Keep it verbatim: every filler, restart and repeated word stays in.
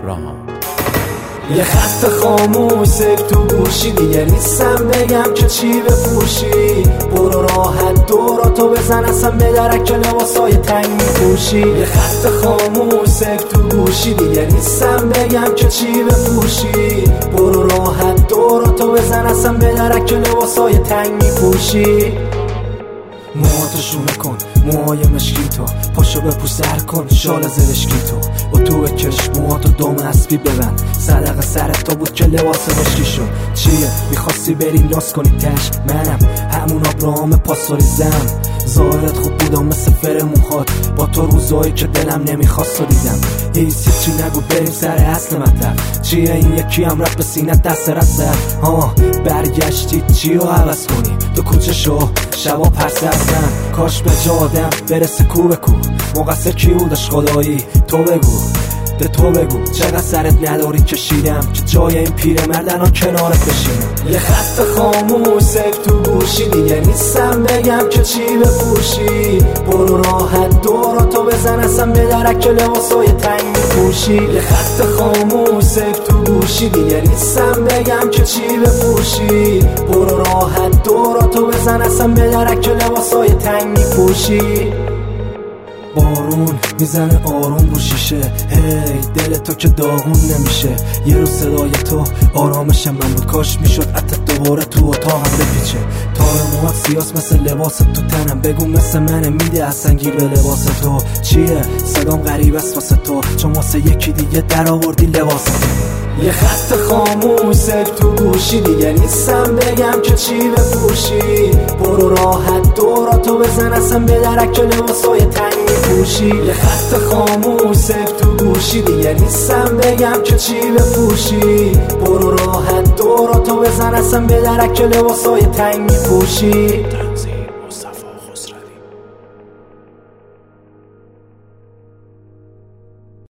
تهران. یه خط خاموش سیف تو گوشی، دیگه نیستم بگم که چی بپوشی. برو راحت دوراتو بزن اصلا به درک لباسای تنگ میپوشی. یه خط خاموش سیف تو گوشی، دیگه نیستم بگم که چی بپوشی. برو راحت دوراتو بزن اصلا به درک لباسای تنگ میپوشی. موهاتو شونه کن موهای مشکی تو، پاشو بپوش سر کن شال زرشکی تو. و تو بکش موهاتو دم اسبی ببند، صدقه سرت تا بود که لباس مشکی شد. چیه میخواستی بری ناز کنی تش، منم همون ابراهام پاسوریزم. ظاهرت خوب بودم مثل فر موهات، با تو روزایی که دلم نمیخواست و دیدم. هیچی چی نگو بریم سر اصل مطلب. چیه این یکی هم رفت به سینت دست رسد. ها برگشتی چی رو عوض کنی تو کوچه شو شبا پرسه هستن. کاش به جا آدم برسه کو به کو، مقصر کی بودش خدایی تو بگو. به تو بگو چقدر سرت نداری کشیدم که جای این پیره مردن ها کنارت بشینم. یه خط خاموش سیف تو گوشی، دیگه نیستم بگم که چی بپوشی. برو راحت دوراتو بزن اصلا به درک لباسای تنگ میپوشی. یه خط خاموش سیف تو گوشی، دیگه نیستم بگم که چی بپوشی. برو راحت دوراتو بزن اصلا به درک لباسای تنگ میپوشی. بارون میزنه آروم رو شیشه، هی دل تو که داغون نمیشه. یه روز صدای تو آرامش من بود، کاش میشد حتی دوباره تو اتاقم بپیچه. تار موهات سیاس مثل لباس تو تنم، بگو مثل منه میده اصلا گیر به لباس تو. چیه صدام غریب است واسه تو، چون واسه یکی دیگه در آوردی لباس تو. یه خط خاموش سیف تو گوشی، دیگه نیستم بگم که چی بپوشی. برو راحت دوراتو بزن اصلا به درک لباسای تنگ میپوشی. یه خط خاموش سیف تو گوشی، دیگه نیستم بگم که چی بپوشی. برو راحت دوراتو بزن اصلا به درک لباسای تنگ میپوشی.